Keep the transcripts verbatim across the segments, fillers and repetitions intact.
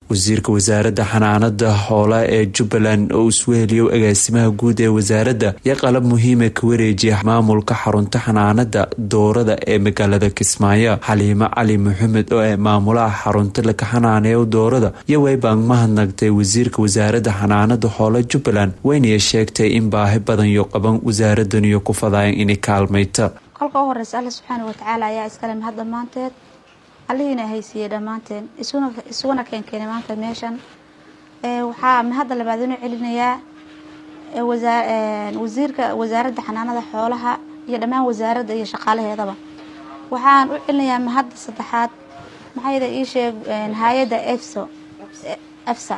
wasiirka wasaaradda xanaanada xoolaha ee Jubbaland oo isweeliyo agaasimaha guud ee wasaaradda iyo qalab muhiim ah ka wareejiyay maamulka xarunta xanaanada doorada ee magaalada Kismaayo. Xaliimo Cali Maxamed oo ah maamulaha xarunta la xanaaneeyo doorada iyo way baan mahadnaqtay wasiirka wasaaradda xanaanada xoolaha Jubbaland wayna sheegtay in baahi badan iyo qaban wasaaraddan iyo ku fadayeen in kaalmayto. Qalka horreys Allah subhanahu wa ta'ala ayaa iskale mahad dhamaanteed allihina haysiye dhamaanteen isuna isuna keen keenay maanta meeshan ee waxa mahad labaad inuu celinayaa ee wasiirka wasaaradda xanaanada xoolaha iyo dhamaan wasaaradda iyo shaqaalaheedaba waxaan u celinayaa mahad saddexaad maxayda ii sheeg hay'adda EFSA EFSA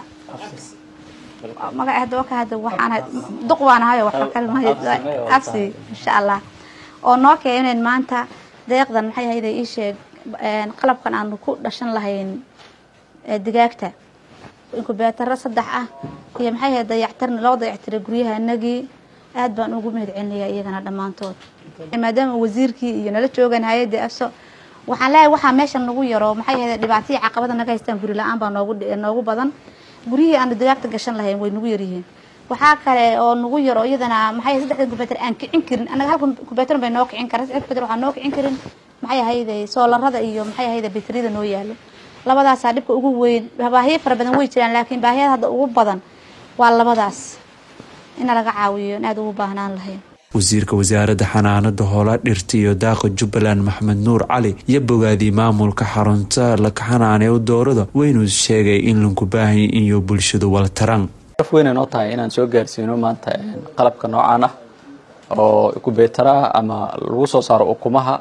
magaca hadda ka hadda waxaan duqwaan hayo wax kalmahay afsi insha Allah oo noo keeneen maanta deeqdan maxay hay'adda ii sheeg qalabkan aan ku dhashan lahayn digaagta inkubeetara saddex ah iyo maxay hay'adda dayactirna loo dayactiray guryahanagii aad baan ugu mahadcelinayaa iyagana dhamaantood maadaama wasiirkii iyo nala joogan hay'adda afso waxaan leeyahay waxa meeshan lagu yaro maxay hay'adda dhibaatooyin caqabada naga haystaan guri la'aan baa noogu noogu badan guriyii aan digaagta gashan lahayn way nagu yaryihiin waxa kale oo nagu yaro iyadana maxay saddexda inkubeetar aan kicin karin anaga halka inkubeetar bay noo kicin karaa saddexda inkubeetar waxa noo kicin karin maxay hay'adda soolarada iyo maxay hay'adda bateriyada noo yaalo labadaas dhibka ugu weyn baahiyo fara badan way jiraan laakiin baahiyada hadda ugu badan waa labadaas in laga caawiyo aad ugu baahnaan lahayn. wasiirka wasaaradda xanaanada xoolaha dhirta iyo daaqa Jubbaland Maxamed Nuur Cali iyo bogaadi maamulka xarunta la xanaaneeyo doorada waynu sheegay in lagu baahan in bulshadu wala taran afweyn oo tahay inaan soo gaarsiino maanta qalabka noocaan ah oo ku beetara ama lagu soo saaro ukumaha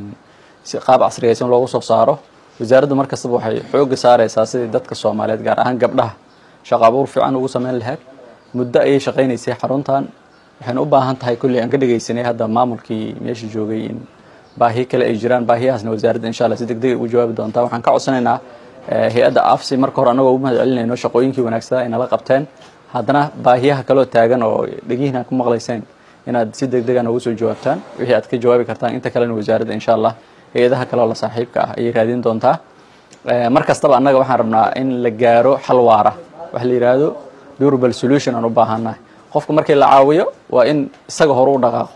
si qaab casriyaysan loogu soo saaro wasaaraddu markasta waxay xoog saaraysaa sidii dadka Soomaaliyeed gaar ahaan gabdhaha shaqo abuur fiican ugu sameyn lahayd muddo ay shaqaynaysay xaruntan waxaan u baahan tahay kulli aan ka dhageysanay hadda maamulkii meesha joogay in baahi kale ay jiraan baahiyaasna wasaaradda insha Allah si degdeg ah u jawaabi doontaa waxaan ka codsanaynaa hay'adda afsi marka hore anaga u mahadcelinayno shaqooyinkii wanaagsan ay nala qabteen haddana baahiyaha kale oo taagan oo dhagihiina ku maqlayseen inaad si degdeg ah ugu soo jawaabtaan wixii aad ka jawaabi kartaan inta kale wasaaradda insha Allah hay'adaha kale oo la saaxiibka ah ay raadin doontaa markastaba anaga waxaan rabnaa in la gaaro xal waara wax la yiraahdo durable solution aan u baahanahay qofka markii la caawiyo waa in isaga hor u dhaqaaqo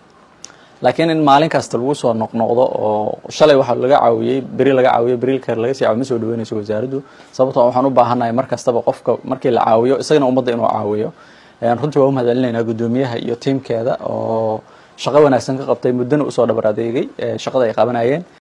laakiin in maalin kasta lagu soo noqnoqdo oo shalay waxa laga caawiyay bari laga caawiyo bari kale laga sii caawiyo soo dhaweynayso wasaaraddu sababtoo waxaan u baahanahay markastaba qofka markii la caawiyo isagana ummadda inuu caawiyo aan runtii waa u mahadcelinaynaa gudoomiyaha iyo teamkeeda oo shaqo wanaagsan ka qabtay muddana u soo dhabar adeegay shaqada ay qabanayeen